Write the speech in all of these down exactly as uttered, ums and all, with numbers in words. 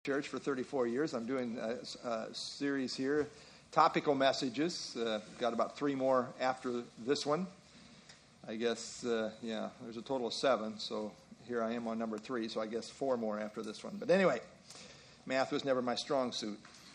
Church for thirty-four years. I'm doing a, a series here, topical messages. Uh, got about three more after this one. I guess, uh, yeah, there's a total of seven, so here I am on number three, so I guess four more after this one. But anyway, math was never my strong suit.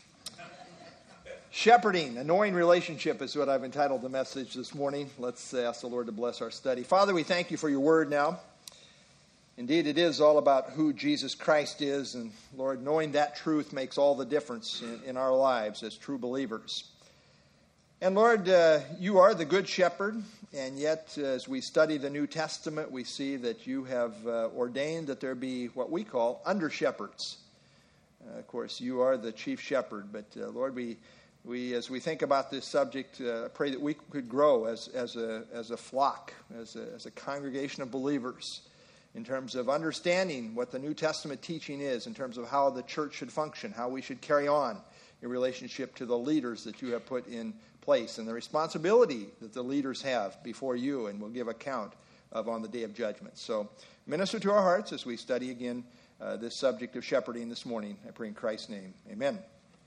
Shepherding, annoying relationship is what I've entitled the message this morning. Let's ask the Lord to bless our study. Father, we thank you for your word now. Indeed, it is all about who Jesus Christ is, and Lord, knowing that truth makes all the difference in, in our lives as true believers. And Lord, uh, you are the good shepherd, and yet uh, as we study the New Testament, we see that you have uh, ordained that there be what we call under-shepherds. Uh, of course, you are the chief shepherd, but uh, Lord, we, we as we think about this subject, uh, pray that we could grow as, as, a, as a flock, as a, as a congregation of believers, in terms of understanding what the New Testament teaching is, in terms of how the church should function, how we should carry on in relationship to the leaders that you have put in place, and the responsibility that the leaders have before you and will give account of on the day of judgment. So minister to our hearts as we study again uh, this subject of shepherding this morning. I pray in Christ's name. Amen.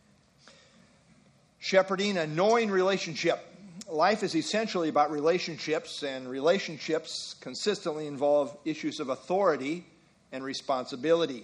Shepherding, a knowing relationship. Life is essentially about relationships, and relationships consistently involve issues of authority and responsibility.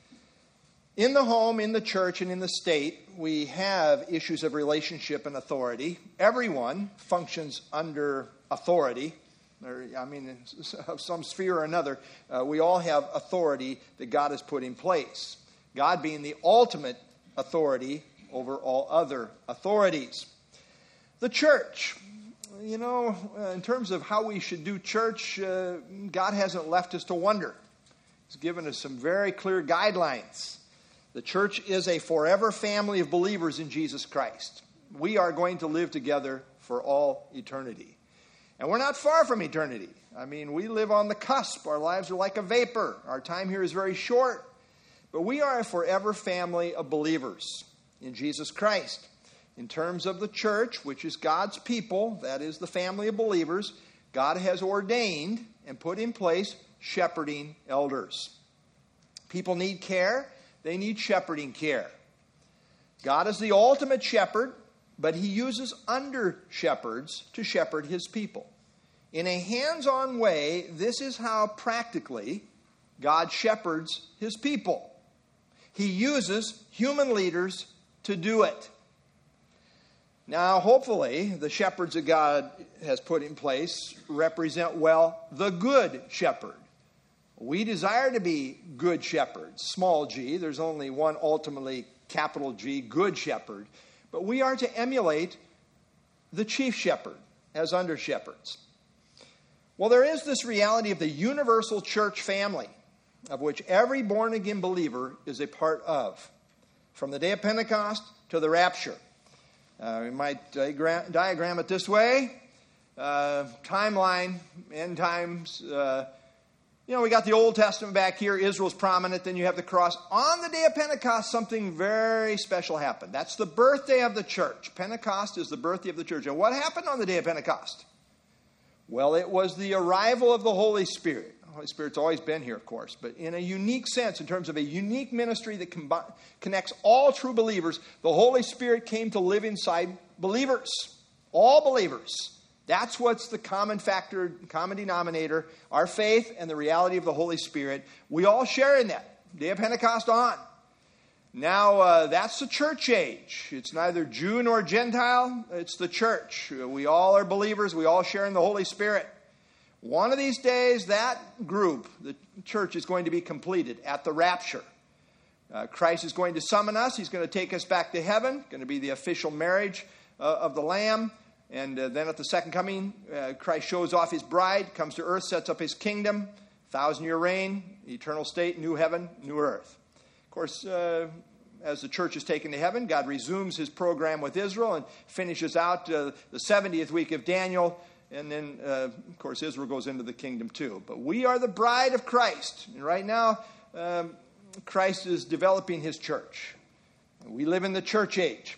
In the home, in the church, and in the state, we have issues of relationship and authority. Everyone functions under authority. Or, I mean, of some sphere or another, uh, we all have authority that God has put in place. God being the ultimate authority over all other authorities. The church, you know, uh, in terms of how we should do church, uh, God hasn't left us to wonder. He's given us some very clear guidelines. The church is a forever family of believers in Jesus Christ. We are going to live together for all eternity. And we're not far from eternity. I mean, we live on the cusp. Our lives are like a vapor. Our time here is very short. But we are a forever family of believers in Jesus Christ. In terms of the church, which is God's people, that is the family of believers, God has ordained and put in place shepherding elders. People need care. They need shepherding care. God is the ultimate shepherd, but he uses under-shepherds to shepherd his people. In a hands-on way, this is how practically God shepherds his people. He uses human leaders to do it. Now, hopefully, the shepherds that God has put in place represent well the good shepherd. We desire to be good shepherds, small g. There's only one ultimately capital G, good shepherd. But we are to emulate the chief shepherd as under shepherds. Well, there is this reality of the universal church family, of which every born-again believer is a part of, from the day of Pentecost to the rapture. Uh, we might diagram, diagram it this way. Uh, timeline, end times. Uh, you know, we got the Old Testament back here. Israel's prominent. Then you have the cross. On the day of Pentecost, something very special happened. That's the birthday of the church. Pentecost is the birthday of the church. And what happened on the day of Pentecost? Well, it was the arrival of the Holy Spirit. The Holy Spirit's always been here, of course, but in a unique sense, in terms of a unique ministry that combi- connects all true believers, the Holy Spirit came to live inside believers, all believers. That's what's the common factor, common denominator, our faith and the reality of the Holy Spirit. We all share in that, day of Pentecost on. Now, uh, that's the church age. It's neither Jew nor Gentile, it's the church. We all are believers, we all share in the Holy Spirit. One of these days, that group, the church, is going to be completed at the rapture. Uh, Christ is going to summon us. He's going to take us back to heaven. Going to be the official marriage uh, of the Lamb. And uh, then at the second coming, uh, Christ shows off his bride, comes to earth, sets up his kingdom, thousand-year reign, eternal state, new heaven, new earth. Of course, uh, as the church is taken to heaven, God resumes his program with Israel and finishes out uh, the seventieth week of Daniel. And then, uh, of course, Israel goes into the kingdom too. But we are the bride of Christ. And right now, um, Christ is developing his church. We live in the church age.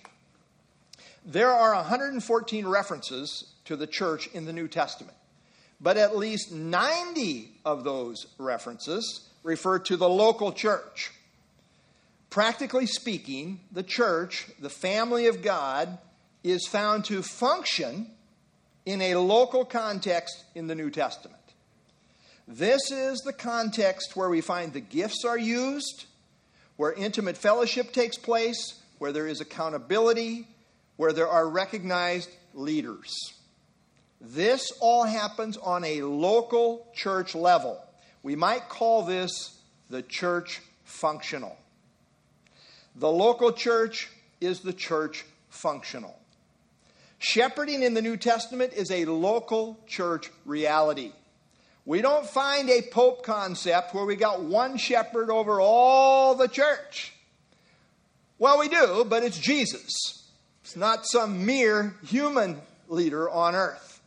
There are one hundred fourteen references to the church in the New Testament. But at least ninety of those references refer to the local church. Practically speaking, the church, the family of God, is found to function in a local context in the New Testament. This is the context where we find the gifts are used, where intimate fellowship takes place, where there is accountability, where there are recognized leaders. This all happens on a local church level. We might call this the church functional. The local church is the church functional. Shepherding in the New Testament is a local church reality. We don't find a pope concept where we got one shepherd over all the church. Well, we do, but it's Jesus. It's not some mere human leader on earth.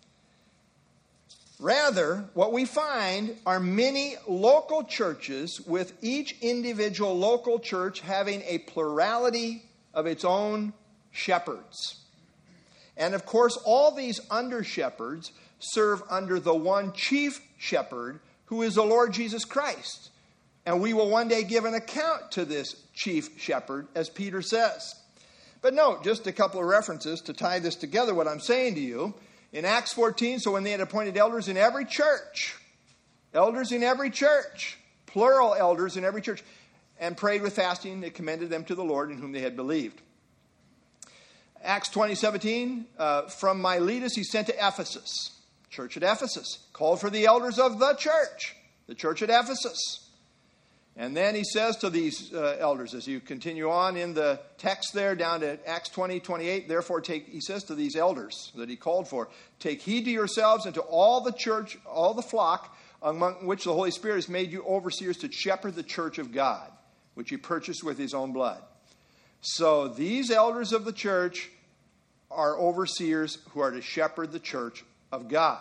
Rather, what we find are many local churches with each individual local church having a plurality of its own shepherds. And of course, all these under-shepherds serve under the one chief shepherd, who is the Lord Jesus Christ. And we will one day give an account to this chief shepherd, as Peter says. But note, just a couple of references to tie this together, what I'm saying to you. In Acts fourteen, so when they had appointed elders in every church, elders in every church, plural elders in every church, and prayed with fasting, they commended them to the Lord in whom they had believed. Acts twenty seventeen, uh, from Miletus he sent to Ephesus, church at Ephesus, called for the elders of the church, the church at Ephesus. And then he says to these uh, elders, as you continue on in the text there, down to Acts twenty, twenty-eight, therefore take, he says to these elders that he called for, take heed to yourselves and to all the church, all the flock, among which the Holy Spirit has made you overseers to shepherd the church of God, which he purchased with his own blood. So these elders of the church are overseers who are to shepherd the church of God.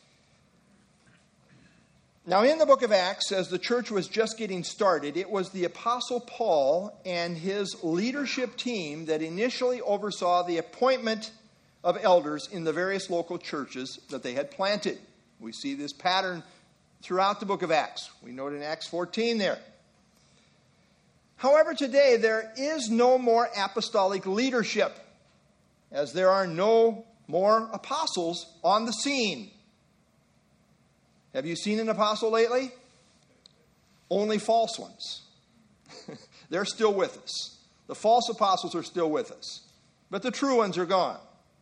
Now, in the book of Acts, as the church was just getting started, it was the Apostle Paul and his leadership team that initially oversaw the appointment of elders in the various local churches that they had planted. We see this pattern throughout the book of Acts. We note in Acts fourteen there. However, today there is no more apostolic leadership, as there are no more apostles on the scene. Have you seen an apostle lately? Only false ones. They're still with us. The false apostles are still with us. But the true ones are gone.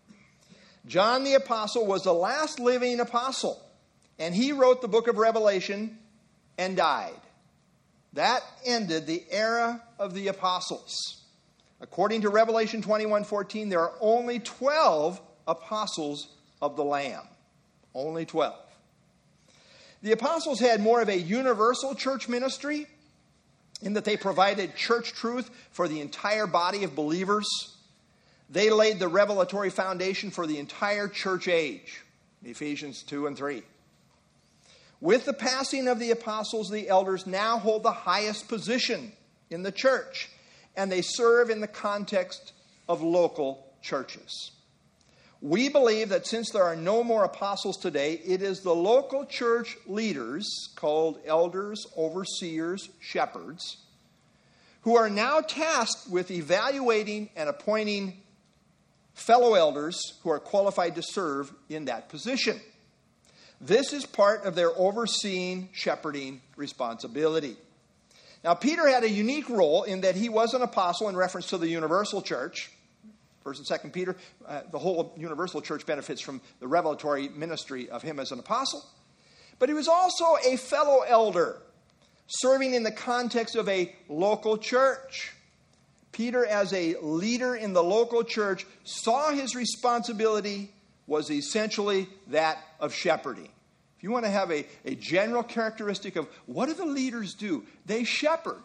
John the apostle was the last living apostle. And he wrote the book of Revelation and died. That ended the era of the apostles. According to Revelation twenty-one fourteen, there are only twelve apostles of the Lamb. Only twelve. The apostles had more of a universal church ministry in that they provided church truth for the entire body of believers. They laid the revelatory foundation for the entire church age, Ephesians two and three. With the passing of the apostles, the elders now hold the highest position in the church, and they serve in the context of local churches. We believe that since there are no more apostles today, it is the local church leaders, called elders, overseers, shepherds, who are now tasked with evaluating and appointing fellow elders who are qualified to serve in that position. This is part of their overseeing, shepherding responsibility. Now, Peter had a unique role in that he was an apostle in reference to the universal church. First and Second Peter, uh, the whole universal church benefits from the revelatory ministry of him as an apostle. But he was also a fellow elder, serving in the context of a local church. Peter, as a leader in the local church, saw his responsibility was essentially that of shepherding. If you want to have a, a general characteristic of what do the leaders do? They shepherd.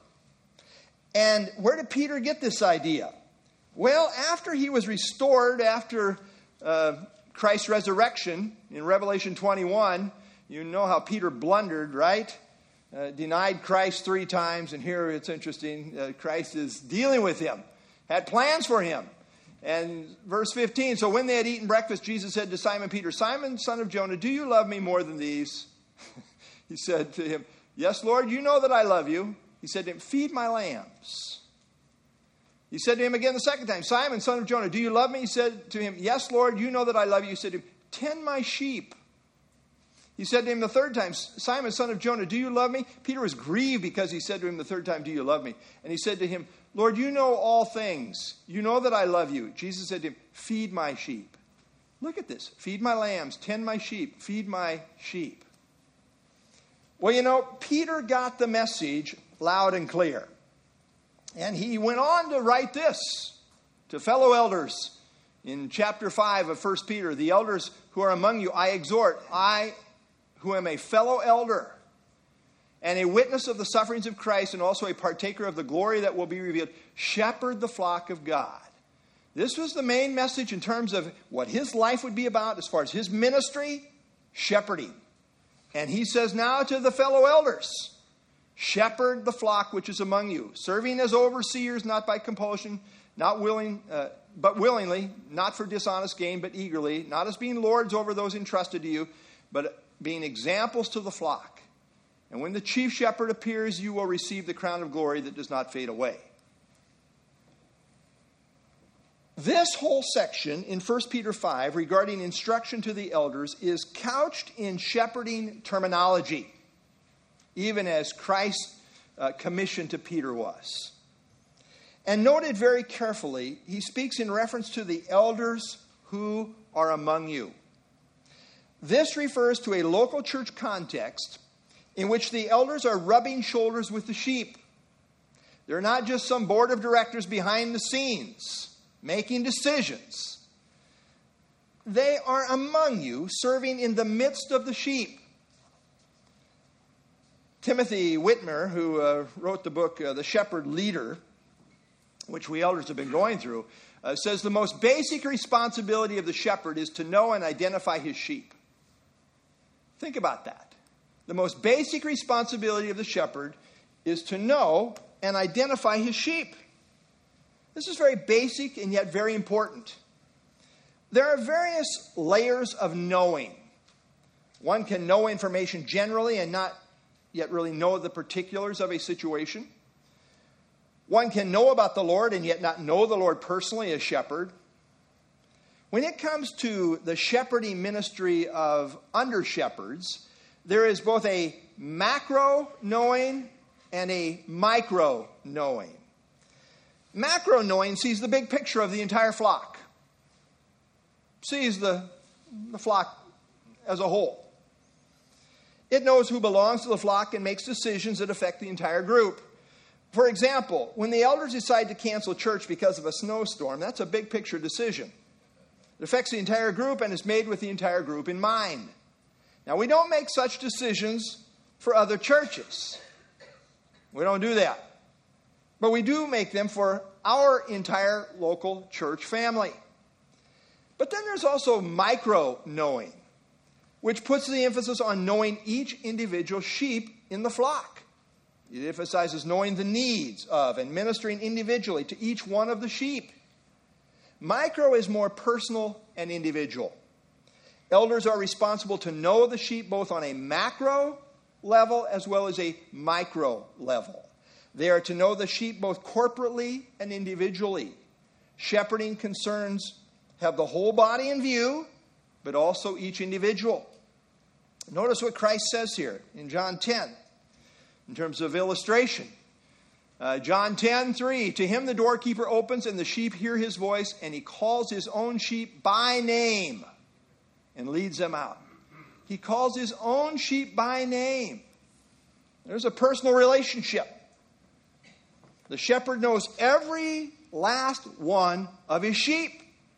And where did Peter get this idea? Well, after he was restored, after uh, Christ's resurrection in Revelation twenty-one, you know how Peter blundered, right? Uh, denied Christ three times, and here it's interesting, uh, Christ is dealing with him, had plans for him. And verse fifteen, so when they had eaten breakfast, Jesus said to Simon Peter, Simon, son of Jonah, do you love me more than these? He said to him, yes, Lord, you know that I love you. He said to him, feed my lambs. He said to him again the second time, Simon, son of Jonah, do you love me? He said to him, yes, Lord, you know that I love you. He said to him, tend my sheep. He said to him the third time, Simon, son of Jonah, do you love me? Peter was grieved because he said to him the third time, do you love me? And he said to him, Lord, you know all things. You know that I love you. Jesus said to him, feed my sheep. Look at this. Feed my lambs, tend my sheep, feed my sheep. Well, you know, Peter got the message loud and clear. And he went on to write this to fellow elders in chapter five of First Peter. The elders who are among you, I exhort, I who am a fellow elder and a witness of the sufferings of Christ and also a partaker of the glory that will be revealed, shepherd the flock of God. This was the main message in terms of what his life would be about as far as his ministry, shepherding. And he says now to the fellow elders, shepherd the flock which is among you, serving as overseers, not by compulsion, not willing, uh, but willingly, not for dishonest gain, but eagerly, not as being lords over those entrusted to you, but being examples to the flock. And when the chief shepherd appears, you will receive the crown of glory that does not fade away. This whole section in First Peter five regarding instruction to the elders is couched in shepherding terminology, even as Christ's uh, commission to Peter was. And noted very carefully, he speaks in reference to the elders who are among you. This refers to a local church context in which the elders are rubbing shoulders with the sheep. They're not just some board of directors behind the scenes making decisions. They are among you, serving in the midst of the sheep. Timothy Whitmer, who uh, wrote the book uh, The Shepherd Leader, which we elders have been going through, uh, says the most basic responsibility of the shepherd is to know and identify his sheep. Think about that. The most basic responsibility of the shepherd is to know and identify his sheep. This is very basic and yet very important. There are various layers of knowing. One can know information generally and not yet really know the particulars of a situation. One can know about the Lord and yet not know the Lord personally as shepherd. When it comes to the shepherding ministry of under-shepherds, there is both a macro knowing and a micro knowing. Macro knowing sees the big picture of the entire flock, sees the, the flock as a whole. It knows who belongs to the flock and makes decisions that affect the entire group. For example, when the elders decide to cancel church because of a snowstorm, that's a big picture decision. It affects the entire group and is made with the entire group in mind. Now, we don't make such decisions for other churches. We don't do that. But we do make them for our entire local church family. But then there's also micro knowing, which puts the emphasis on knowing each individual sheep in the flock. It emphasizes knowing the needs of and ministering individually to each one of the sheep. Micro is more personal and individual. Elders are responsible to know the sheep both on a macro level as well as a micro level. They are to know the sheep both corporately and individually. Shepherding concerns have the whole body in view, but also each individual. Notice what Christ says here in John ten, in terms of illustration. Uh, John ten, three, to him the doorkeeper opens and the sheep hear his voice, and he calls his own sheep by name and leads them out. He calls his own sheep by name. There's a personal relationship. The shepherd knows every last one of his sheep.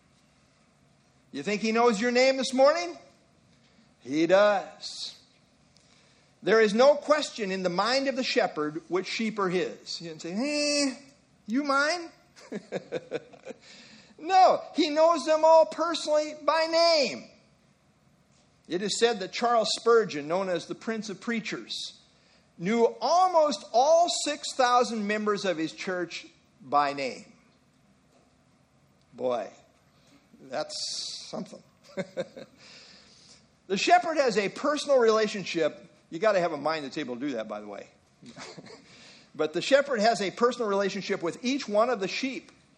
You think he knows your name this morning? He does. There is no question in the mind of the shepherd which sheep are his. You didn't say, hey, you mine? No, he knows them all personally by name. It is said that Charles Spurgeon, known as the Prince of Preachers, knew almost all six thousand members of his church by name. Boy, that's something. The shepherd has a personal relationship. You got to have a mind that's able to do that, by the way. But the shepherd has a personal relationship with each one of the sheep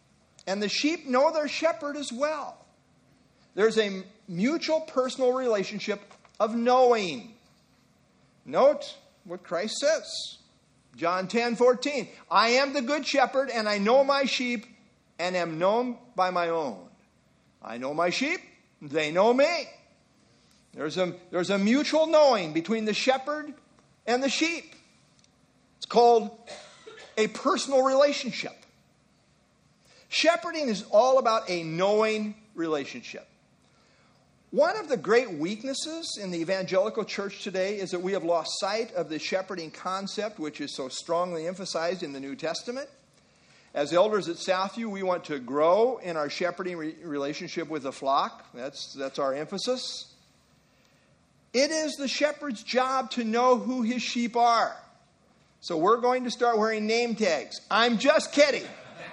and the sheep know their shepherd as well. There's a mutual personal relationship of knowing. Note what Christ says. John ten fourteen. I am the good shepherd, and I know my sheep, and am known by my own. I know my sheep, they know me. There's a, there's a mutual knowing between the shepherd and the sheep. It's called a personal relationship. Shepherding is all about a knowing relationship. One of the great weaknesses in the evangelical church today is that we have lost sight of the shepherding concept, which is so strongly emphasized in the New Testament. As elders at Southview, we want to grow in our shepherding re- relationship with the flock. That's, that's our emphasis. It is the shepherd's job to know who his sheep are. So we're going to start wearing name tags. I'm just kidding.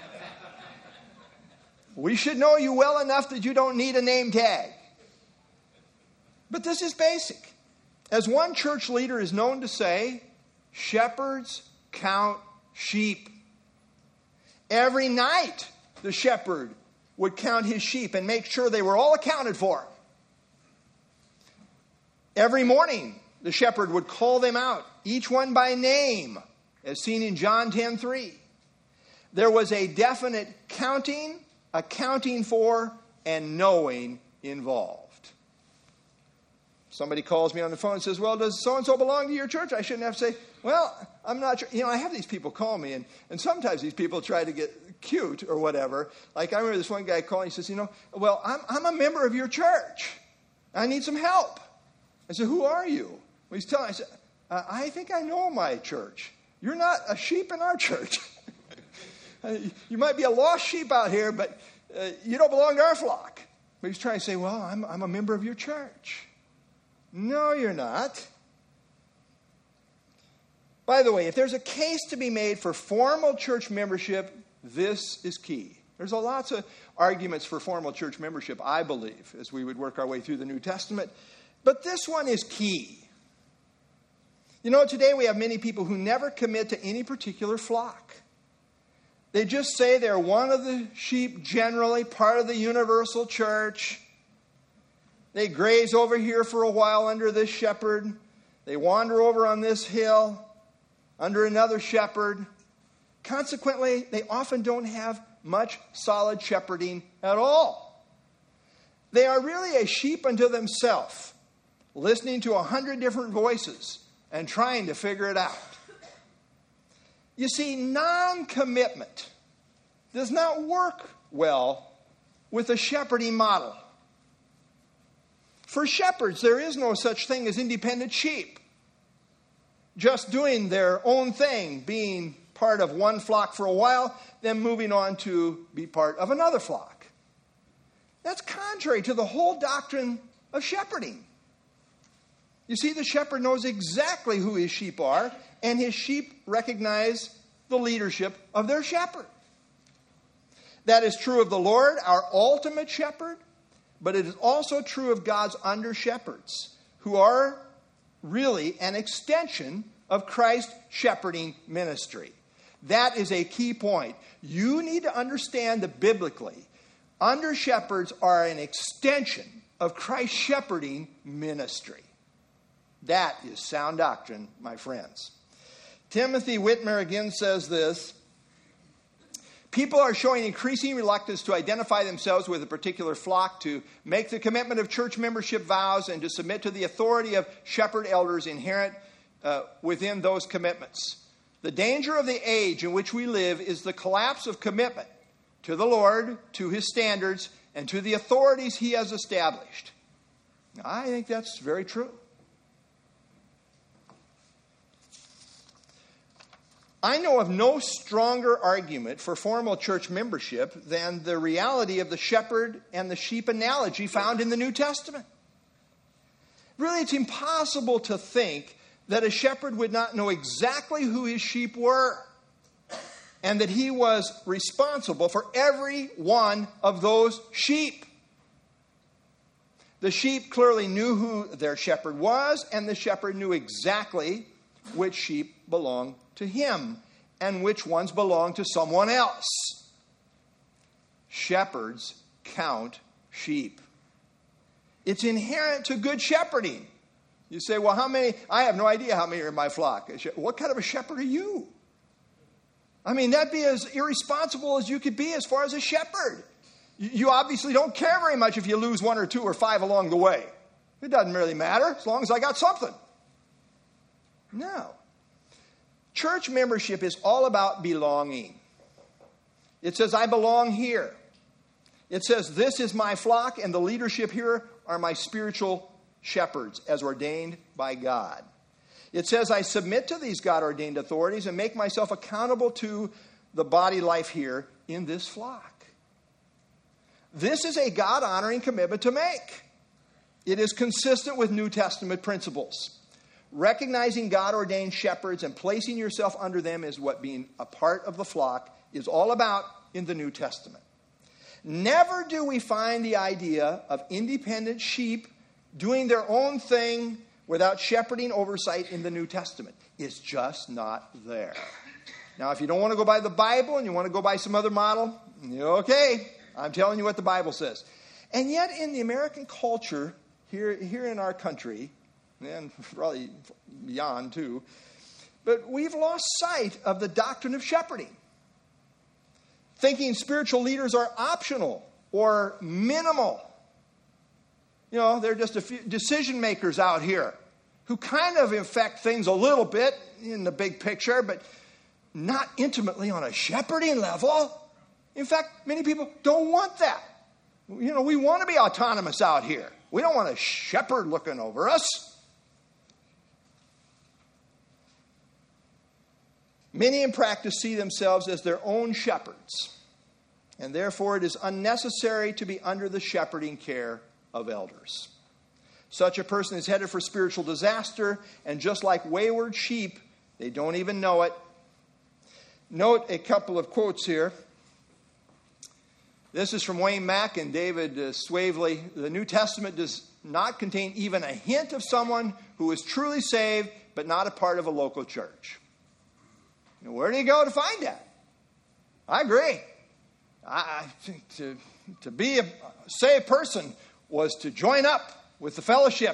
We should know you well enough that you don't need a name tag. But this is basic. As one church leader is known to say, shepherds count sheep. Every night, the shepherd would count his sheep and make sure they were all accounted for. Every morning, the shepherd would call them out, each one by name, as seen in John ten three. There was a definite counting, accounting for, and knowing involved. Somebody calls me on the phone and says, well, does so-and-so belong to your church? I shouldn't have to say, well, I'm not sure. You know, I have these people call me, and, and sometimes these people try to get cute or whatever. Like I remember this one guy calling, he says, you know, well, I'm, I'm a member of your church. I need some help. I said, who are you? Well, he's telling me, I said, uh, I think I know my church. You're not a sheep in our church. You might be a lost sheep out here, but uh, you don't belong to our flock. But he's trying to say, well, I'm, I'm a member of your church. No, you're not. By the way, if there's a case to be made for formal church membership, this is key. There's a lots of arguments for formal church membership, I believe, as we would work our way through the New Testament. But this one is key. You know, today we have many people who never commit to any particular flock. They just say they're one of the sheep generally, part of the universal church. They graze over here for a while under this shepherd. They wander over on this hill under another shepherd. Consequently, they often don't have much solid shepherding at all. They are really a sheep unto themselves, listening to a hundred different voices and trying to figure it out. You see, non-commitment does not work well with a shepherding model. For shepherds, there is no such thing as independent sheep, just doing their own thing, being part of one flock for a while, then moving on to be part of another flock. That's contrary to the whole doctrine of shepherding. You see, the shepherd knows exactly who his sheep are, and his sheep recognize the leadership of their shepherd. That is true of the Lord, our ultimate shepherd, but it is also true of God's under-shepherds, who are really an extension of Christ's shepherding ministry. That is a key point. You need to understand that biblically, under-shepherds are an extension of Christ's shepherding ministry. That is sound doctrine, my friends. Timothy Whitmer again says this: people are showing increasing reluctance to identify themselves with a particular flock, to make the commitment of church membership vows, and to submit to the authority of shepherd elders inherent uh, within those commitments. The danger of the age in which we live is the collapse of commitment to the Lord, to his standards, and to the authorities he has established. Now, I think that's very true. I know of no stronger argument for formal church membership than the reality of the shepherd and the sheep analogy found in the New Testament. Really, it's impossible to think that a shepherd would not know exactly who his sheep were, and that he was responsible for every one of those sheep. The sheep clearly knew who their shepherd was, and the shepherd knew exactly which sheep belonged to him and which ones belonged to someone else. Shepherds count sheep. It's inherent to good shepherding. You say, well, how many? I have no idea how many are in my flock. What kind of a shepherd are you? I mean, that'd be as irresponsible as you could be as far as a shepherd. You obviously don't care very much if you lose one or two or five along the way. It doesn't really matter as long as I got something. No. Church membership is all about belonging. It says, I belong here. It says, this is my flock, and the leadership here are my spiritual shepherds as ordained by God. It says, I submit to these God-ordained authorities and make myself accountable to the body life here in this flock. This is a God-honoring commitment to make. It is consistent with New Testament principles. Recognizing God-ordained shepherds and placing yourself under them is what being a part of the flock is all about in the New Testament. Never do we find the idea of independent sheep doing their own thing without shepherding oversight in the New Testament. It's just not there. Now, if you don't want to go by the Bible and you want to go by some other model, okay, I'm telling you what the Bible says. And yet in the American culture, here, here in our country, and probably beyond too, but we've lost sight of the doctrine of shepherding. Thinking spiritual leaders are optional or minimal. You know, they're just a few decision makers out here who kind of affect things a little bit in the big picture, but not intimately on a shepherding level. In fact, many people don't want that. You know, we want to be autonomous out here. We don't want a shepherd looking over us. Many in practice see themselves as their own shepherds, and therefore it is unnecessary to be under the shepherding care of elders. Such a person is headed for spiritual disaster, and just like wayward sheep, they don't even know it. Note a couple of quotes here. This is from Wayne Mack and David uh, Swavely. The New Testament does not contain even a hint of someone who is truly saved, but not a part of a local church. Now, where do you go to find that? I agree. I, I think to, to be a saved person was to join up with the fellowship.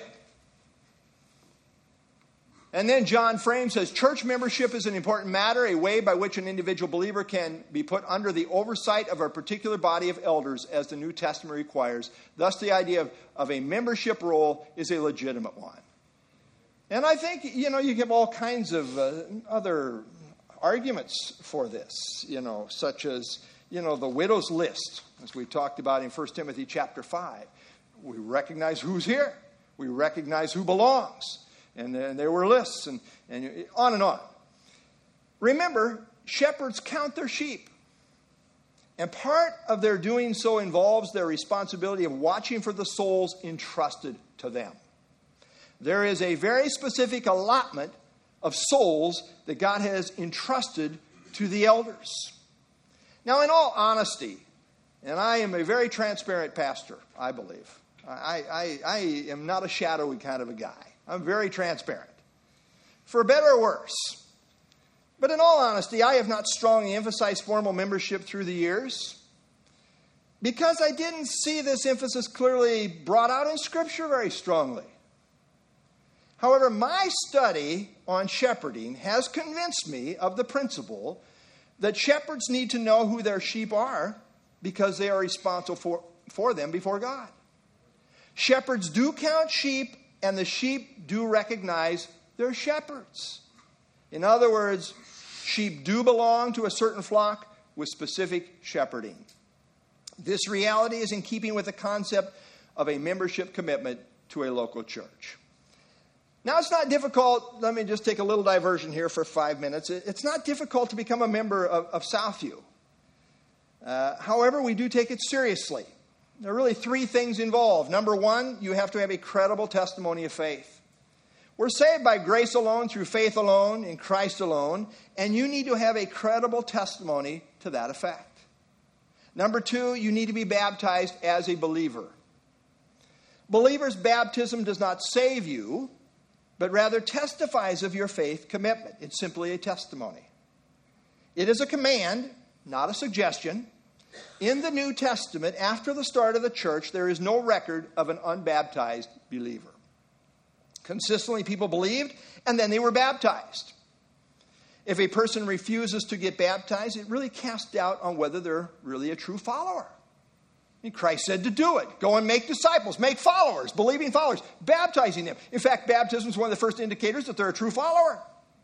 And then John Frame says, church membership is an important matter, a way by which an individual believer can be put under the oversight of a particular body of elders as the New Testament requires. Thus, the idea of, of a membership role is a legitimate one. And I think, you know, you have all kinds of uh, other arguments for this, you know, such as, you know, the widow's list, as we talked about in First Timothy chapter five. We recognize who's here. We recognize who belongs. And then there were lists and, and on and on. Remember, shepherds count their sheep. And part of their doing so involves their responsibility of watching for the souls entrusted to them. There is a very specific allotment of souls that God has entrusted to the elders. Now, in all honesty, and I am a very transparent pastor, I believe. I, I, I am not a shadowy kind of a guy. I'm very transparent. For better or worse. But in all honesty, I have not strongly emphasized formal membership through the years because I didn't see this emphasis clearly brought out in Scripture very strongly. However, my study on shepherding has convinced me of the principle that shepherds need to know who their sheep are because they are responsible for, for them before God. Shepherds do count sheep, and the sheep do recognize their shepherds. In other words, sheep do belong to a certain flock with specific shepherding. This reality is in keeping with the concept of a membership commitment to a local church. Now, it's not difficult. Let me just take a little diversion here for five minutes. It's not difficult to become a member of, of Southview. Uh, however, we do take it seriously. There are really three things involved. Number one, you have to have a credible testimony of faith. We're saved by grace alone, through faith alone, in Christ alone, and you need to have a credible testimony to that effect. Number two, you need to be baptized as a believer. Believers' baptism does not save you, but rather testifies of your faith commitment. It's simply a testimony. It is a command, not a suggestion. In the New Testament, after the start of the church, there is no record of an unbaptized believer. Consistently, people believed, and then they were baptized. If a person refuses to get baptized, it really casts doubt on whether they're really a true follower. And Christ said to do it. Go and make disciples, make followers, believing followers, baptizing them. In fact, baptism is one of the first indicators that they're a true follower.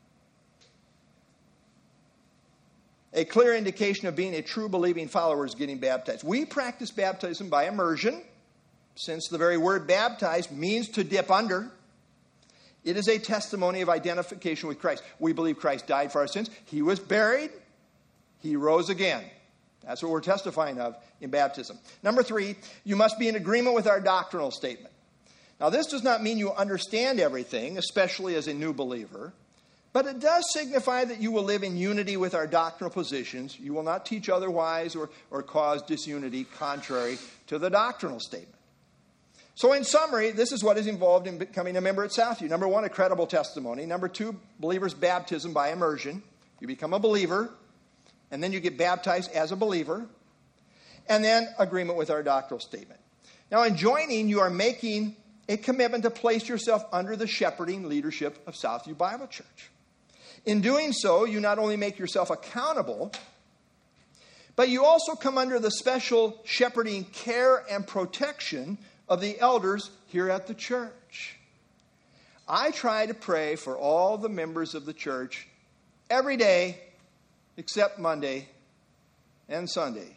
A clear indication of being a true believing follower is getting baptized. We practice baptism by immersion, since the very word baptized means to dip under. It is a testimony of identification with Christ. We believe Christ died for our sins. He was buried. He rose again. That's what we're testifying of in baptism. Number three, you must be in agreement with our doctrinal statement. Now, this does not mean you understand everything, especially as a new believer. But it does signify that you will live in unity with our doctrinal positions. You will not teach otherwise or, or cause disunity contrary to the doctrinal statement. So in summary, this is what is involved in becoming a member at Southview. Number one, a credible testimony. Number two, believer's baptism by immersion. You become a believer, and then you get baptized as a believer. And then agreement with our doctrinal statement. Now in joining, you are making a commitment to place yourself under the shepherding leadership of Southview Bible Church. In doing so, you not only make yourself accountable, but you also come under the special shepherding care and protection of the elders here at the church. I try to pray for all the members of the church every day except Monday and Sunday.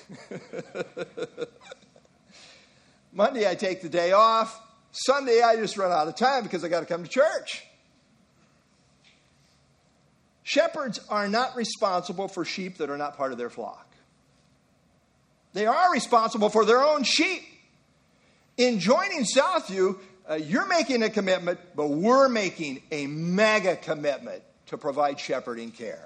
Monday I take the day off. Sunday I just run out of time because I got to come to church. Shepherds are not responsible for sheep that are not part of their flock. They are responsible for their own sheep. In joining Southview, uh, you're making a commitment, but we're making a mega commitment to provide shepherding care.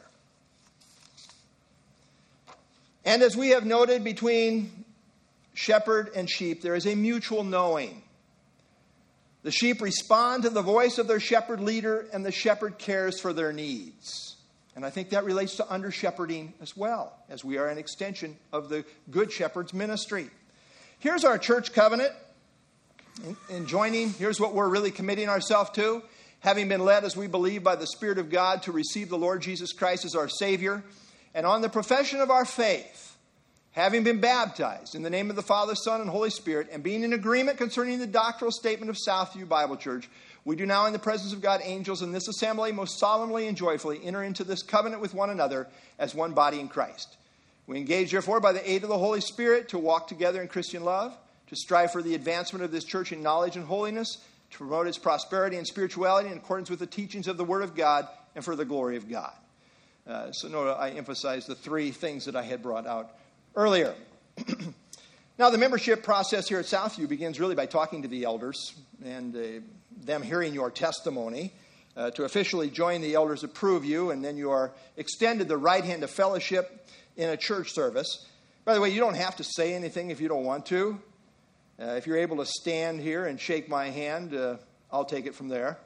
And as we have noted, between shepherd and sheep, there is a mutual knowing. The sheep respond to the voice of their shepherd leader, and the shepherd cares for their needs. And I think that relates to under-shepherding as well, as we are an extension of the Good Shepherd's ministry. Here's our church covenant. In, in joining, here's what we're really committing ourselves to. Having been led, as we believe, by the Spirit of God to receive the Lord Jesus Christ as our Savior, and on the profession of our faith, having been baptized in the name of the Father, Son, and Holy Spirit, and being in agreement concerning the doctrinal statement of Southview Bible Church, we do now in the presence of God, angels, in this assembly, most solemnly and joyfully enter into this covenant with one another as one body in Christ. We engage, therefore, by the aid of the Holy Spirit to walk together in Christian love, to strive for the advancement of this church in knowledge and holiness, to promote its prosperity and spirituality in accordance with the teachings of the Word of God, and for the glory of God. Uh, so note I emphasize the three things that I had brought out earlier. Now, the membership process here at Southview begins really by talking to the elders and uh, them hearing your testimony. Uh, to officially join, the elders approve you, and then you are extended the right hand of fellowship in a church service. By the way, you don't have to say anything if you don't want to. Uh, if you're able to stand here and shake my hand, uh, I'll take it from there.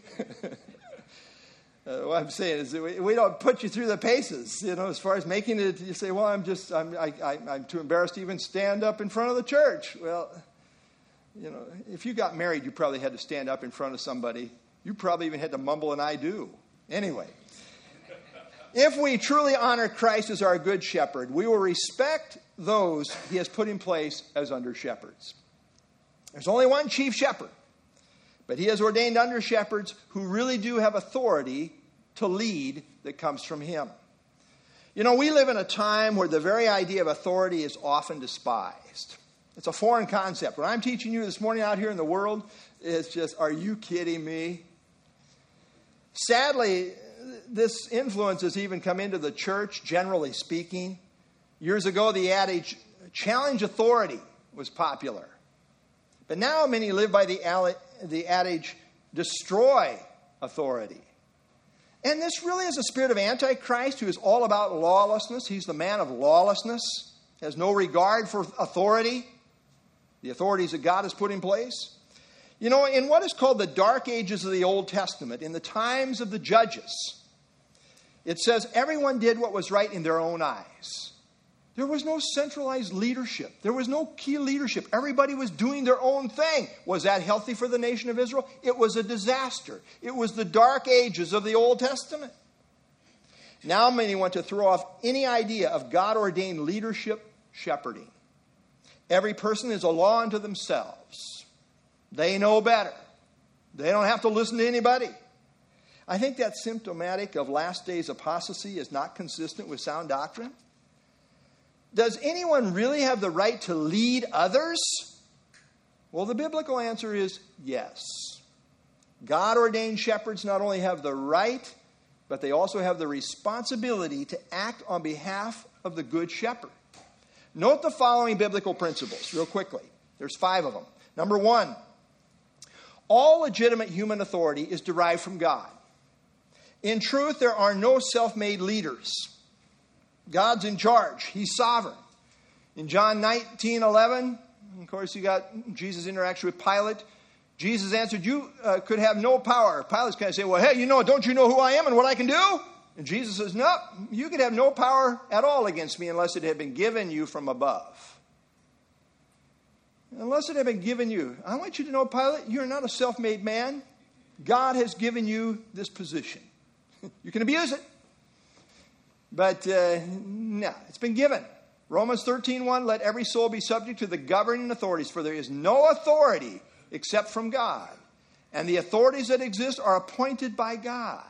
Uh, what I'm saying is that we, we don't put you through the paces, you know, as far as making it, you say, well, I'm just, I'm, I, I, I'm too embarrassed to even stand up in front of the church. Well, you know, if you got married, you probably had to stand up in front of somebody. You probably even had to mumble an I do. Anyway, if we truly honor Christ as our good shepherd, we will respect those he has put in place as under shepherds. There's only one chief shepherd, but he has ordained under shepherds who really do have authority to lead that comes from him. You know, we live in a time where the very idea of authority is often despised. It's a foreign concept. What I'm teaching you this morning out here in the world is just, are you kidding me? Sadly, this influence has even come into the church, generally speaking. Years ago, the adage, challenge authority, was popular. But now many live by the, the adage, destroy authority. And this really is a spirit of Antichrist who is all about lawlessness. He's the man of lawlessness, has no regard for authority, the authorities that God has put in place. You know, in what is called the dark ages of the Old Testament, in the times of the judges, it says everyone did what was right in their own eyes. There was no centralized leadership. There was no key leadership. Everybody was doing their own thing. Was that healthy for the nation of Israel? It was a disaster. It was the dark ages of the Old Testament. Now many want to throw off any idea of God-ordained leadership shepherding. Every person is a law unto themselves. They know better. They don't have to listen to anybody. I think that's symptomatic of last days apostasy, is not consistent with sound doctrine. Does anyone really have the right to lead others? Well, the biblical answer is yes. God-ordained shepherds not only have the right, but they also have the responsibility to act on behalf of the good shepherd. Note the following biblical principles real quickly. There's five of them. Number one, all legitimate human authority is derived from God. In truth, there are no self-made leaders. God's in charge. He's sovereign. In John nineteen eleven, of course, you got Jesus' interaction with Pilate. Jesus answered, you uh, could have no power. Pilate's kind of say, well, hey, you know, don't you know who I am and what I can do? And Jesus says, no, you could have no power at all against me unless it had been given you from above. Unless it had been given you. I want you to know, Pilate, you're not a self-made man. God has given you this position. You can abuse it. But, uh, no, it's been given. Romans thirteen one, let every soul be subject to the governing authorities, for there is no authority except from God. And the authorities that exist are appointed by God.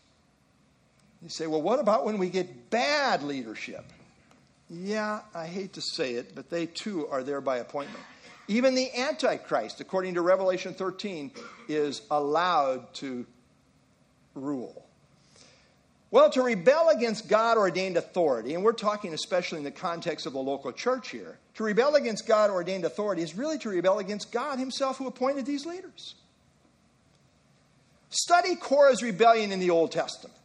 You say, well, what about when we get bad leadership? Yeah, I hate to say it, but they too are there by appointment. Even the Antichrist, according to Revelation thirteen, is allowed to rule. Well, to rebel against God-ordained authority, and we're talking especially in the context of the local church here, to rebel against God-ordained authority is really to rebel against God himself who appointed these leaders. Study Korah's rebellion in the Old Testament.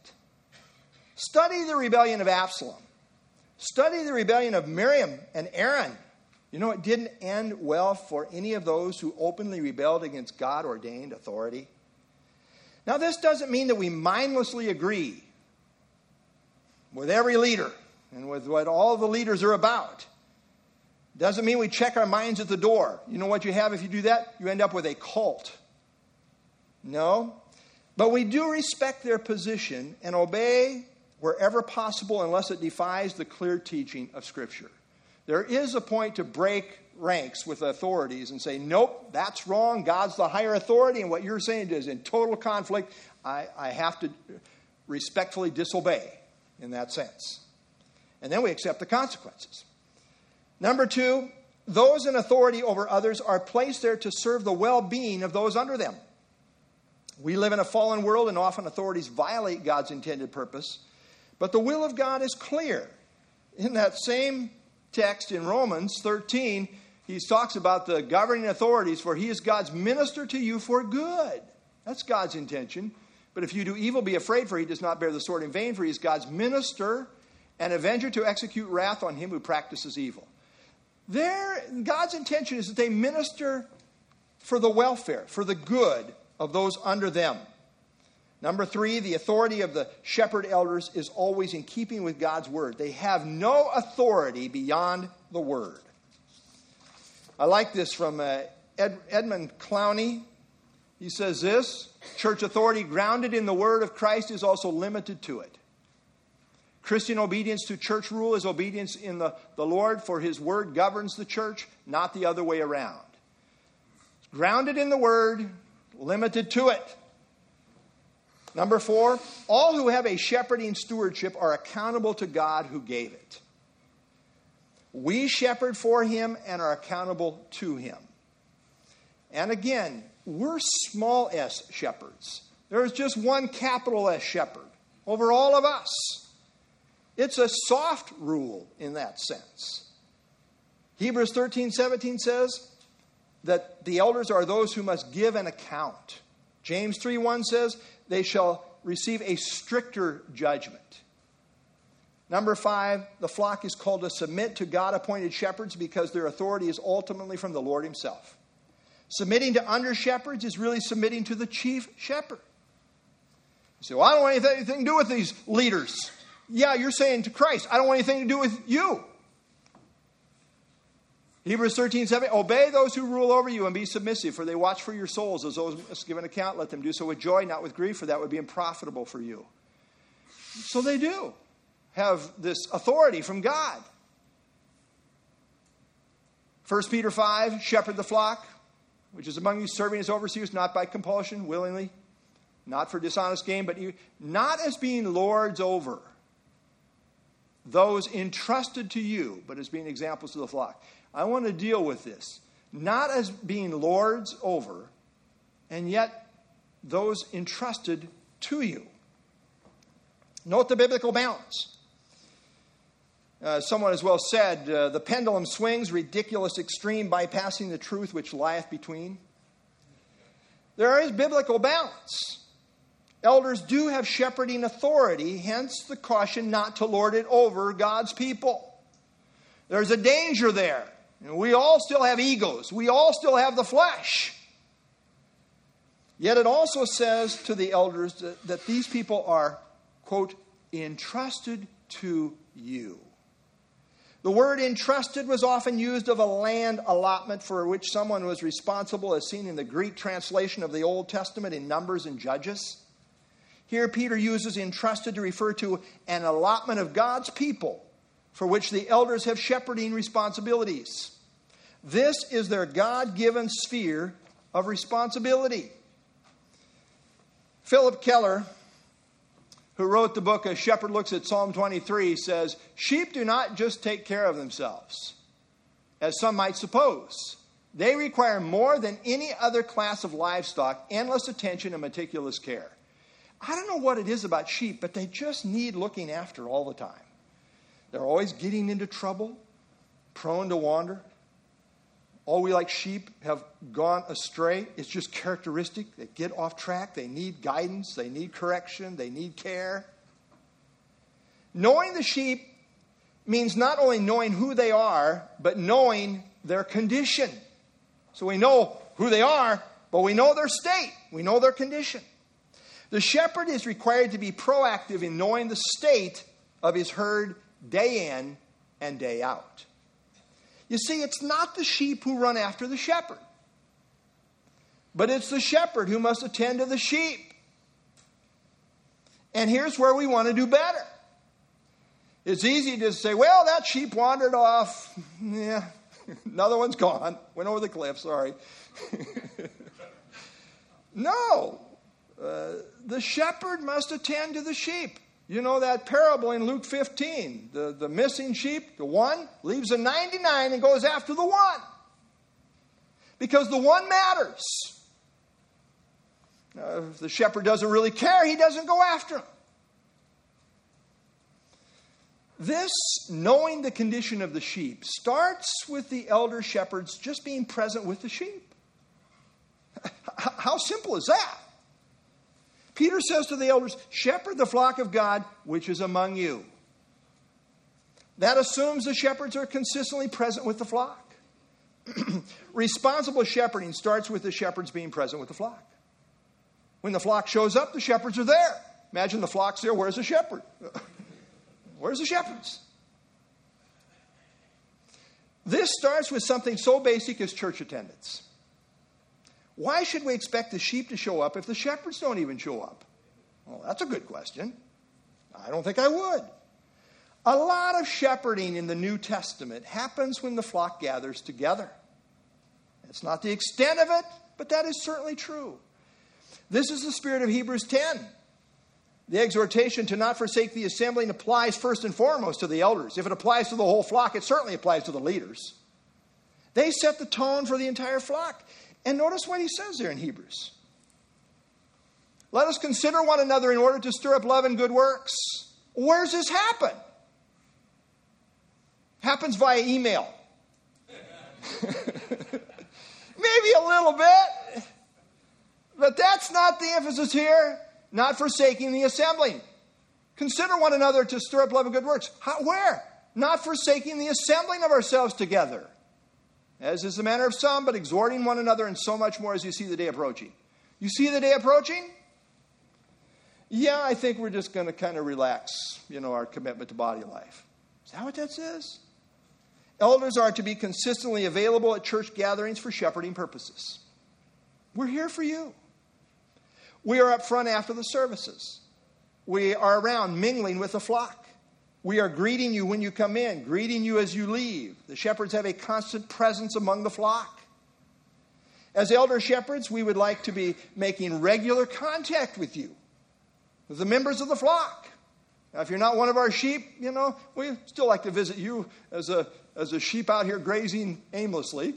Study the rebellion of Absalom. Study the rebellion of Miriam and Aaron. You know, it didn't end well for any of those who openly rebelled against God-ordained authority. Now, this doesn't mean that we mindlessly agree with every leader and with what all the leaders are about. Doesn't mean we check our minds at the door. You know what you have if you do that? You end up with a cult. No. But we do respect their position and obey wherever possible unless it defies the clear teaching of Scripture. There is a point to break ranks with authorities and say, nope, that's wrong. God's the higher authority, and what you're saying is in total conflict. I, I have to respectfully disobey in that sense. And then we accept the consequences. Number two, those in authority over others are placed there to serve the well-being of those under them. We live in a fallen world, and often authorities violate God's intended purpose. But the will of God is clear. In that same text in Romans thirteen, he talks about the governing authorities, for he is God's minister to you for good. That's God's intention. But if you do evil, be afraid, for he does not bear the sword in vain, for he is God's minister and avenger to execute wrath on him who practices evil. There, God's intention is that they minister for the welfare, for the good of those under them. Number three, the authority of the shepherd elders is always in keeping with God's word. They have no authority beyond the word. I like this from uh, Ed, Edmund Clowney. He says this, church authority grounded in the word of Christ is also limited to it. Christian obedience to church rule is obedience in the, the Lord, for his word governs the church, not the other way around. Grounded in the word, limited to it. Number four, all who have a shepherding stewardship are accountable to God who gave it. We shepherd for him and are accountable to him. And again, we're small s shepherds. There's just one capital S shepherd over all of us. It's a soft rule in that sense. Hebrews thirteen seventeen says that the elders are those who must give an account. James three one says they shall receive a stricter judgment. Number five, the flock is called to submit to God-appointed shepherds because their authority is ultimately from the Lord himself. Submitting to under-shepherds is really submitting to the chief shepherd. You say, well, I don't want anything to do with these leaders. Yeah, you're saying to Christ, I don't want anything to do with you. Hebrews thirteen seven, obey those who rule over you and be submissive, for they watch for your souls as those must give an account. Let them do so with joy, not with grief, for that would be unprofitable for you. So they do have this authority from God. First Peter five, shepherd the flock, which is among you, serving as overseers, not by compulsion, willingly, not for dishonest gain, but you, not as being lords over those entrusted to you, but as being examples to the flock. I want to deal with this. Not as being lords over, and yet those entrusted to you. Note the biblical balance. Uh, someone has well said, uh, the pendulum swings, ridiculous extreme, bypassing the truth which lieth between. There is biblical balance. Elders do have shepherding authority, hence the caution not to lord it over God's people. There's a danger there. And we all still have egos. We all still have the flesh. Yet it also says to the elders that, that these people are, quote, entrusted to you. The word entrusted was often used of a land allotment for which someone was responsible, as seen in the Greek translation of the Old Testament in Numbers and Judges. Here Peter uses entrusted to refer to an allotment of God's people for which the elders have shepherding responsibilities. This is their God-given sphere of responsibility. Philip Keller, who wrote the book A Shepherd Looks at Psalm twenty-three, says, sheep do not just take care of themselves, as some might suppose. They require more than any other class of livestock, endless attention and meticulous care. I don't know what it is about sheep, but they just need looking after all the time. They're always getting into trouble, prone to wander. All we like sheep have gone astray. It's just characteristic. They get off track. They need guidance. They need correction. They need care. Knowing the sheep means not only knowing who they are, but knowing their condition. So we know who they are, but we know their state. We know their condition. The shepherd is required to be proactive in knowing the state of his herd day in and day out. You see, it's not the sheep who run after the shepherd, but it's the shepherd who must attend to the sheep. And here's where we want to do better. It's easy to say, well, that sheep wandered off. Yeah, another one's gone. Went over the cliff, sorry. No, uh, the shepherd must attend to the sheep. You know that parable in Luke fifteen, the, the missing sheep, the one, leaves the ninety-nine and goes after the one. Because the one matters. Uh, if the shepherd doesn't really care, he doesn't go after him. This, knowing the condition of the sheep, starts with the elder shepherds just being present with the sheep. How simple is that? Peter says to the elders, shepherd the flock of God which is among you. That assumes the shepherds are consistently present with the flock. Responsible shepherding starts with the shepherds being present with the flock. When the flock shows up, the shepherds are there. Imagine the flock's there. Where's the shepherd? Where's the shepherds? This starts with something so basic as church attendance. Why should we expect the sheep to show up if the shepherds don't even show up? Well, that's a good question. I don't think I would. A lot of shepherding in the New Testament happens when the flock gathers together. It's not the extent of it, but that is certainly true. This is the spirit of Hebrews ten. The exhortation to not forsake the assembling applies first and foremost to the elders. If it applies to the whole flock, it certainly applies to the leaders. They set the tone for the entire flock. And notice what he says there in Hebrews. Let us consider one another in order to stir up love and good works. Where's this happen? Happens via email. Maybe a little bit. But that's not the emphasis here. Not forsaking the assembling. Consider one another to stir up love and good works. How, where? Not forsaking the assembling of ourselves together, as is the manner of some, but exhorting one another, and so much more as you see the day approaching. You see the day approaching? Yeah, I think we're just going to kind of relax, you know, our commitment to body life. Is that what that says? Elders are to be consistently available at church gatherings for shepherding purposes. We're here for you. We are up front after the services. We are around mingling with the flock. We are greeting you when you come in, greeting you as you leave. The shepherds have a constant presence among the flock. As elder shepherds, we would like to be making regular contact with you, with the members of the flock. Now, if you're not one of our sheep, you know, we still like to visit you as a as a sheep out here grazing aimlessly.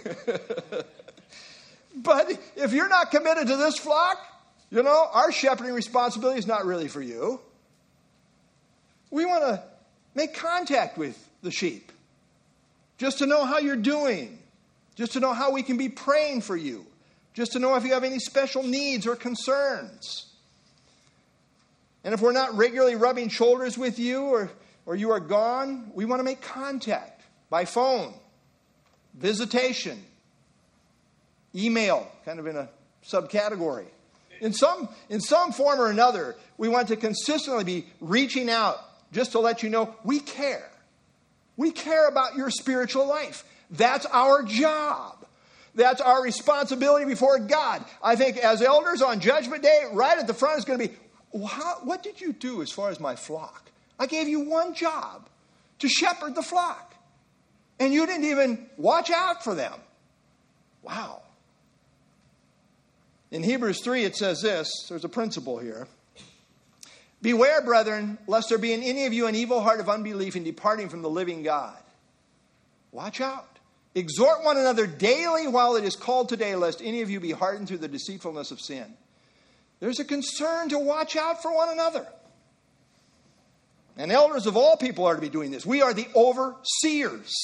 But if you're not committed to this flock, you know, our shepherding responsibility is not really for you. We want to make contact with the sheep, just to know how you're doing, just to know how we can be praying for you, just to know if you have any special needs or concerns. And if we're not regularly rubbing shoulders with you or, or you are gone, we want to make contact by phone, visitation, email, kind of in a subcategory. In some, in some form or another, we want to consistently be reaching out just to let you know we care. We care about your spiritual life. That's our job. That's our responsibility before God. I think as elders on Judgment Day, right at the front is going to be, well, how, what did you do as far as my flock? I gave you one job, to shepherd the flock. And you didn't even watch out for them. Wow. In Hebrews three, it says this. There's a principle here. Beware, brethren, lest there be in any of you an evil heart of unbelief in departing from the living God. Watch out. Exhort one another daily while it is called today, lest any of you be hardened through the deceitfulness of sin. There's a concern to watch out for one another. And elders of all people are to be doing this. We are the overseers.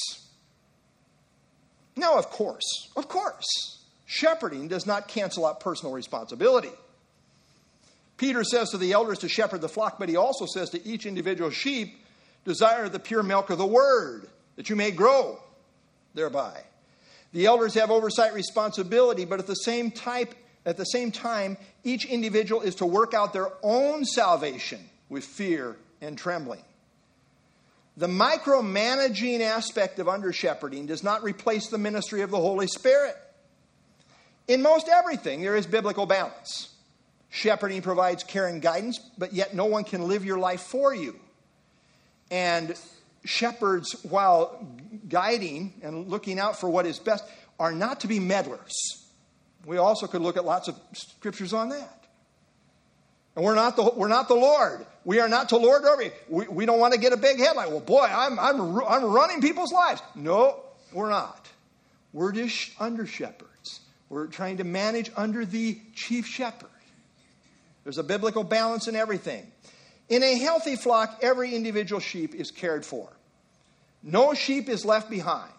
Now, of course, of course, shepherding does not cancel out personal responsibility. Peter says to the elders to shepherd the flock, but he also says to each individual sheep, desire the pure milk of the word, that you may grow thereby. The elders have oversight responsibility, but at the same type, at the same time, each individual is to work out their own salvation with fear and trembling. The micromanaging aspect of under-shepherding does not replace the ministry of the Holy Spirit. In most everything, there is biblical balance. Shepherding provides care and guidance, but yet no one can live your life for you. And shepherds, while guiding and looking out for what is best, are not to be meddlers. We also could look at lots of scriptures on that. And we're not the we're not the Lord. We are not to lord over you. We, we don't want to get a big headline. Well, boy, I'm I'm I'm running people's lives. No, we're not. We're just under shepherds. We're trying to manage under the chief shepherd. There's a biblical balance in everything. In a healthy flock, every individual sheep is cared for. No sheep is left behind.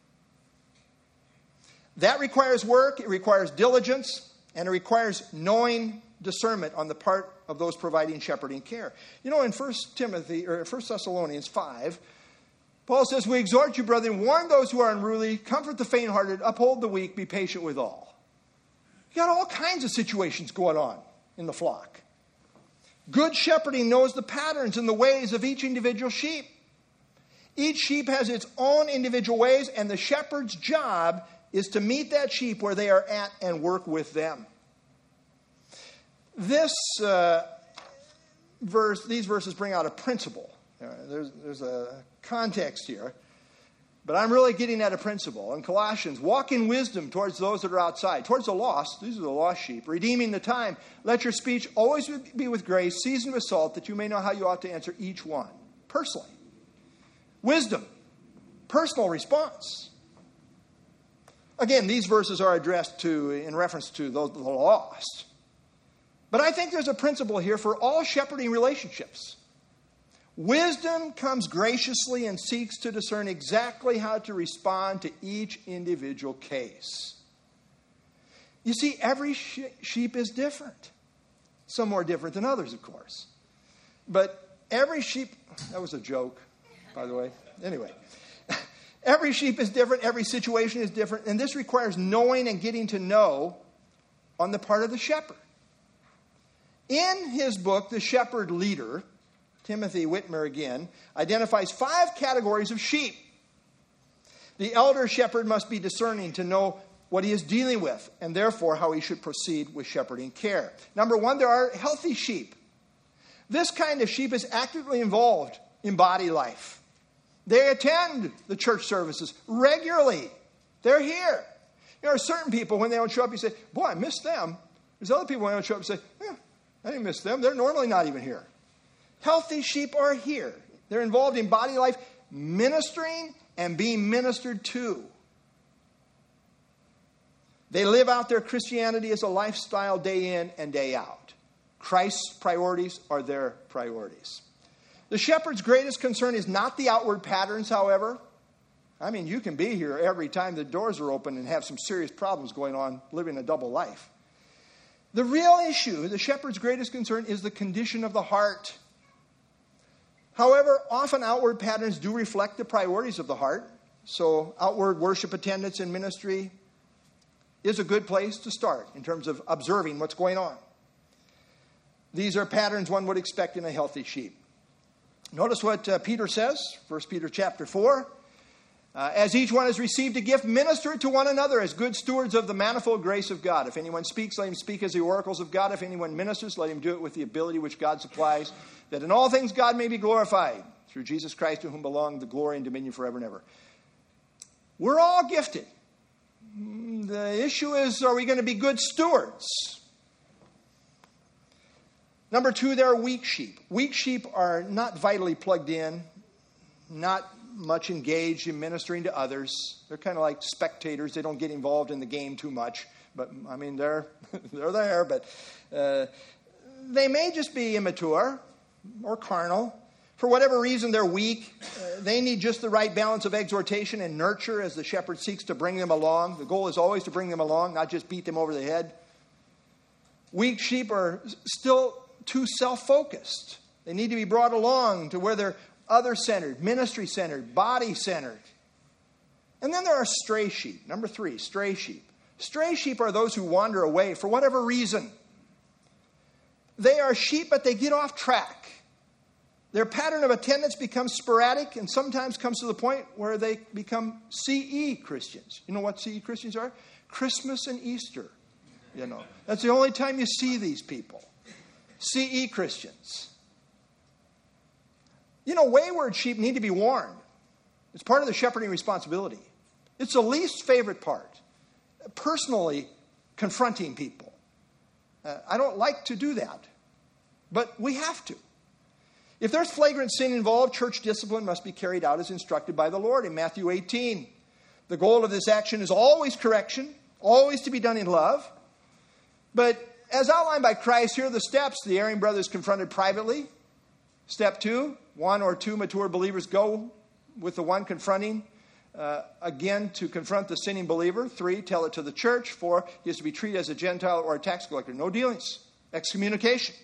That requires work, it requires diligence, and it requires knowing discernment on the part of those providing shepherding care. You know, in First Timothy or First Thessalonians five, Paul says, we exhort you, brethren, warn those who are unruly, comfort the faint-hearted, uphold the weak, be patient with all. You got all kinds of situations going on in the flock. Good shepherding knows the patterns and the ways of each individual sheep. Each sheep has its own individual ways, and the shepherd's job is to meet that sheep where they are at and work with them. This uh, verse, these verses bring out a principle. Uh, there's, there's a context here, but I'm really getting at a principle. In Colossians, walk in wisdom towards those that are outside, towards the lost. These are the lost sheep. Redeeming the time. Let your speech always be with grace, seasoned with salt, that you may know how you ought to answer each one personally. Wisdom, personal response. Again, these verses are addressed to in reference to those the lost. But I think there's a principle here for all shepherding relationships. Wisdom comes graciously and seeks to discern exactly how to respond to each individual case. You see, every she- sheep is different. Some more different than others, of course. But every sheep, that was a joke, by the way. Anyway, every sheep is different. Every situation is different. And this requires knowing and getting to know on the part of the shepherd. In his book, The Shepherd Leader, Timothy Whitmer again identifies five categories of sheep. The elder shepherd must be discerning to know what he is dealing with, and therefore how he should proceed with shepherding care. Number one, there are healthy sheep. This kind of sheep is actively involved in body life. They attend the church services regularly. They're here. There are certain people, when they don't show up, you say, boy, I missed them. There's other people when they don't show up, you say, eh, I didn't miss them. They're normally not even here. Healthy sheep are here. They're involved in body life, ministering and being ministered to. They live out their Christianity as a lifestyle day in and day out. Christ's priorities are their priorities. The shepherd's greatest concern is not the outward patterns, however. I mean, you can be here every time the doors are open and have some serious problems going on, living a double life. The real issue, the shepherd's greatest concern, is the condition of the heart. However, often outward patterns do reflect the priorities of the heart. So outward worship attendance and ministry is a good place to start in terms of observing what's going on. These are patterns one would expect in a healthy sheep. Notice what uh, Peter says, First Peter chapter four. Uh, as each one has received a gift, minister it to one another as good stewards of the manifold grace of God. If anyone speaks, let him speak as the oracles of God. If anyone ministers, let him do it with the ability which God supplies, that in all things God may be glorified through Jesus Christ, to whom belong the glory and dominion forever and ever. We're all gifted. The issue is, are we going to be good stewards? Number two, there are weak sheep. Weak sheep are not vitally plugged in, not much engaged in ministering to others. They're kind of like spectators. They don't get involved in the game too much. But, I mean, they're they're there. But uh, they may just be immature or carnal. For whatever reason, they're weak. Uh, they need just the right balance of exhortation and nurture as the shepherd seeks to bring them along. The goal is always to bring them along, not just beat them over the head. Weak sheep are still too self-focused. They need to be brought along to where they're other-centered, ministry-centered, body-centered. And then there are stray sheep. Number three, stray sheep. Stray sheep are those who wander away for whatever reason. They are sheep, but they get off track. Their pattern of attendance becomes sporadic and sometimes comes to the point where they become C E Christians. You know what C E Christians are? Christmas and Easter. You know, that's the only time you see these people. C E Christians. You know, wayward sheep need to be warned. It's part of the shepherding responsibility. It's the least favorite part. Personally, confronting people. Uh, I don't like to do that, but we have to. If there's flagrant sin involved, church discipline must be carried out as instructed by the Lord in Matthew eighteen. The goal of this action is always correction, always to be done in love. But as outlined by Christ, here are the steps. The erring brother is confronted privately. Step two, one or two mature believers go with the one confronting, uh, again, to confront the sinning believer. Three, tell it to the church. Four, he is to be treated as a Gentile or a tax collector. No dealings. Excommunication.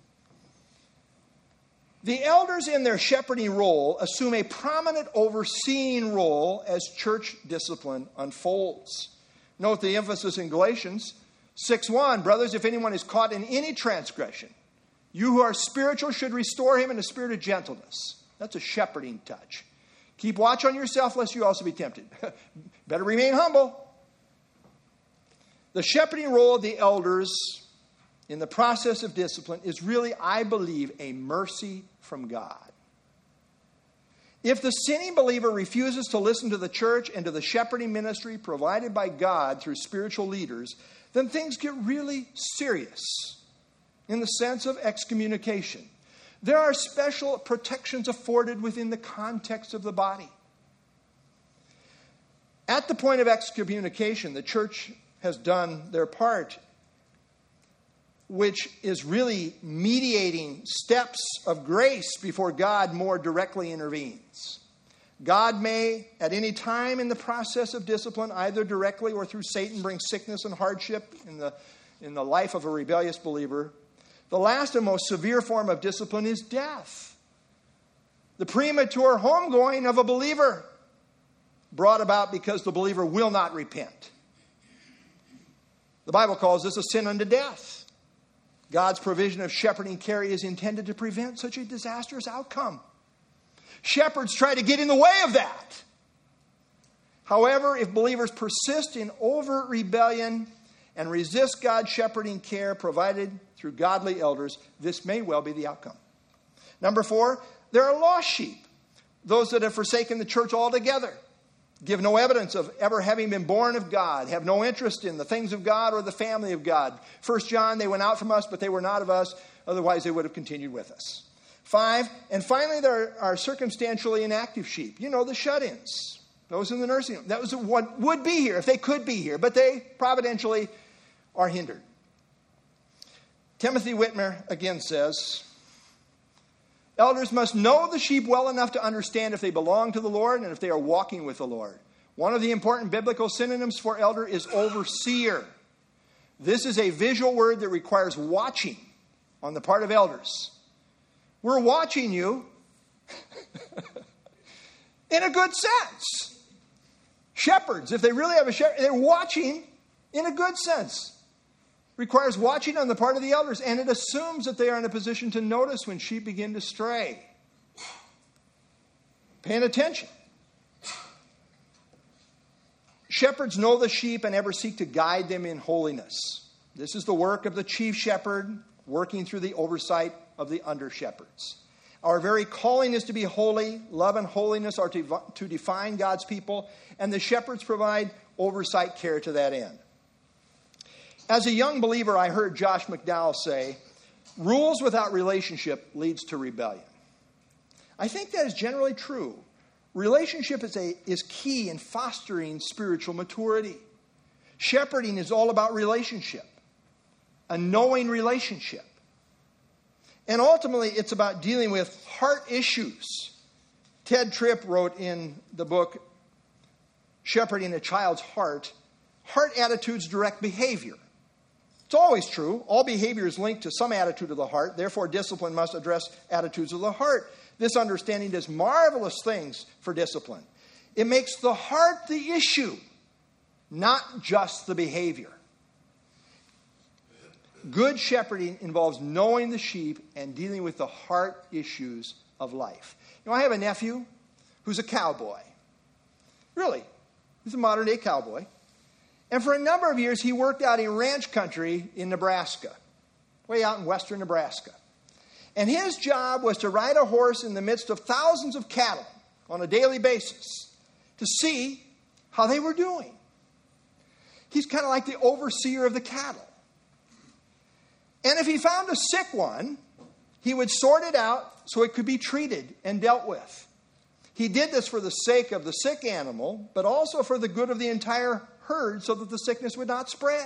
The elders in their shepherding role assume a prominent overseeing role as church discipline unfolds. Note the emphasis in Galatians six one. Brothers, if anyone is caught in any transgression, you who are spiritual should restore him in a spirit of gentleness. That's a shepherding touch. Keep watch on yourself, lest you also be tempted. Better remain humble. The shepherding role of the elders in the process of discipline is really, I believe, a mercy from God. If the sinning believer refuses to listen to the church and to the shepherding ministry provided by God through spiritual leaders, then things get really serious in the sense of excommunication. There are special protections afforded within the context of the body. At the point of excommunication, the church has done their part, which is really mediating steps of grace before God more directly intervenes. God may, at any time in the process of discipline, either directly or through Satan, bring sickness and hardship in the, in the life of a rebellious believer. The last and most severe form of discipline is death. The premature homegoing of a believer, brought about because the believer will not repent. The Bible calls this a sin unto death. God's provision of shepherding care is intended to prevent such a disastrous outcome. Shepherds try to get in the way of that. However, if believers persist in overt rebellion and resist God's shepherding care provided through godly elders, this may well be the outcome. Number four, there are lost sheep, those that have forsaken the church altogether, give no evidence of ever having been born of God, have no interest in the things of God or the family of God. First John, they went out from us, but they were not of us. Otherwise, they would have continued with us. Five, and finally, there are circumstantially inactive sheep. You know, the shut-ins, those in the nursing home. That was what would be here if they could be here, but they providentially are hindered. Timothy Whitmer again says, elders must know the sheep well enough to understand if they belong to the Lord and if they are walking with the Lord. One of the important biblical synonyms for elder is overseer. This is a visual word that requires watching on the part of elders. We're watching you in a good sense. Shepherds, if they really have a shepherd, they're watching in a good sense. Requires watching on the part of the elders, and it assumes that they are in a position to notice when sheep begin to stray. Paying attention. Shepherds know the sheep and ever seek to guide them in holiness. This is the work of the chief shepherd, working through the oversight of the under-shepherds. Our very calling is to be holy. Love and holiness are to, to define God's people, and the shepherds provide oversight care to that end. As a young believer, I heard Josh McDowell say, rules without relationship leads to rebellion. I think that is generally true. Relationship is, a, is key in fostering spiritual maturity. Shepherding is all about relationship, a knowing relationship. And ultimately, it's about dealing with heart issues. Ted Tripp wrote in the book, Shepherding a Child's Heart, heart attitudes direct behavior. It's always true. All behavior is linked to some attitude of the heart. Therefore, discipline must address attitudes of the heart. This understanding does marvelous things for discipline. It makes the heart the issue, not just the behavior. Good shepherding involves knowing the sheep and dealing with the heart issues of life. You know, I have a nephew who's a cowboy. Really, he's a modern-day cowboy. And for a number of years, he worked out in ranch country in Nebraska, way out in western Nebraska. And his job was to ride a horse in the midst of thousands of cattle on a daily basis to see how they were doing. He's kind of like the overseer of the cattle. And if he found a sick one, he would sort it out so it could be treated and dealt with. He did this for the sake of the sick animal, but also for the good of the entire herd so that the sickness would not spread.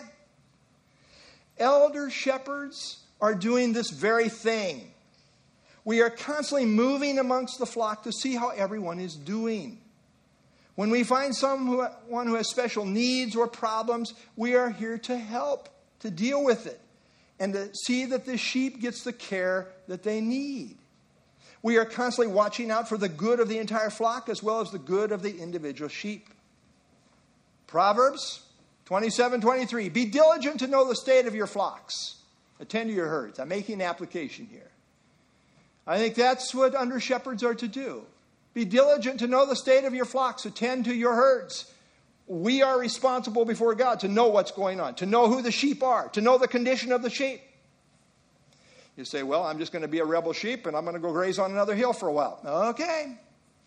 Elder shepherds are doing this very thing. We are constantly moving amongst the flock to see how everyone is doing. When we find someone who has special needs or problems, we are here to help, to deal with it, and to see that the sheep gets the care that they need. We are constantly watching out for the good of the entire flock as well as the good of the individual sheep. Proverbs twenty-seven twenty-three, be diligent to know the state of your flocks. Attend to your herds. I'm making an application here. I think that's what under shepherds are to do. Be diligent to know the state of your flocks. Attend to your herds. We are responsible before God to know what's going on, to know who the sheep are, to know the condition of the sheep. You say, well, I'm just going to be a rebel sheep and I'm going to go graze on another hill for a while. Okay.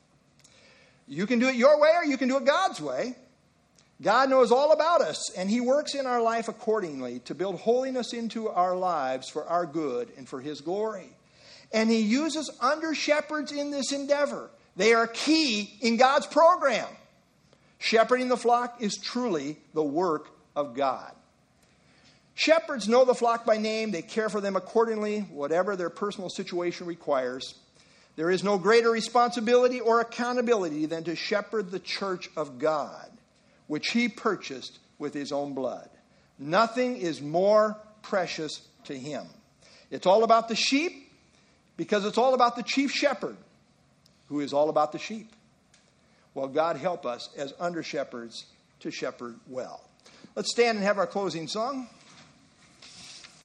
You can do it your way or you can do it God's way. God knows all about us, and he works in our life accordingly to build holiness into our lives for our good and for his glory. And he uses under-shepherds in this endeavor. They are key in God's program. Shepherding the flock is truly the work of God. Shepherds know the flock by name. They care for them accordingly, whatever their personal situation requires. There is no greater responsibility or accountability than to shepherd the church of God, which he purchased with his own blood. Nothing is more precious to him. It's all about the sheep because it's all about the chief shepherd, who is all about the sheep. Well, God help us as under-shepherds to shepherd well. Let's stand and have our closing song.